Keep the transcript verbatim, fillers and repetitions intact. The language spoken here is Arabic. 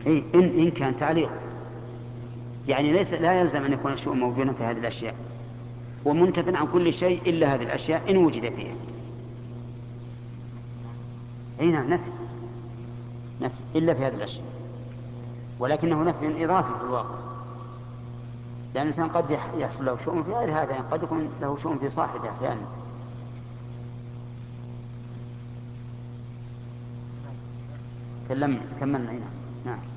إيه إن إن كان تعليق، يعني ليس لا يلزم أن يكون الشؤم موجودا في هذه الأشياء، ومنتف عن كل شيء إلا هذه الأشياء إن وجد فيها. أي نعم نفي، نفي إلا في هذه الأشياء، ولكنه نفي إضافي في الواقع، لأن الإنسان قد يحصل له شؤم في غير هذا، يعني قد يكون له شؤم في صاحبه أحيانا. كلمنا كملنا. نعم.